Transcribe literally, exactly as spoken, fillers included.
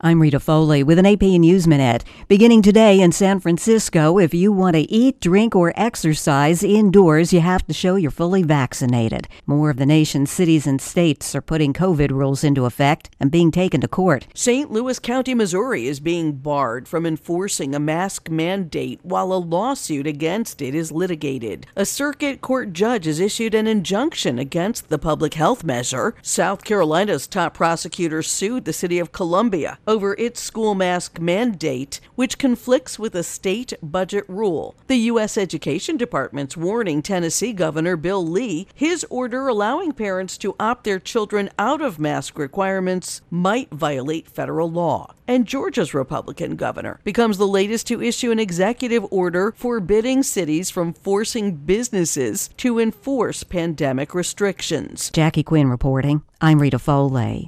I'm Rita Foley with an A P News Minute. Beginning today in San Francisco, if you want to eat, drink, or exercise indoors, you have to show you're fully vaccinated. More of the nation's cities and states are putting COVID rules into effect and being taken to court. Saint Louis County, Missouri is being barred from enforcing a mask mandate while a lawsuit against it is litigated. A circuit court judge has issued an injunction against the public health measure. South Carolina's top prosecutor sued the city of Columbia over its school mask mandate, which conflicts with a state budget rule. The U S Education Department's warning Tennessee Governor Bill Lee his order allowing parents to opt their children out of mask requirements might violate federal law. And Georgia's Republican governor becomes the latest to issue an executive order forbidding cities from forcing businesses to enforce pandemic restrictions. Jackie Quinn reporting. I'm Rita Foley.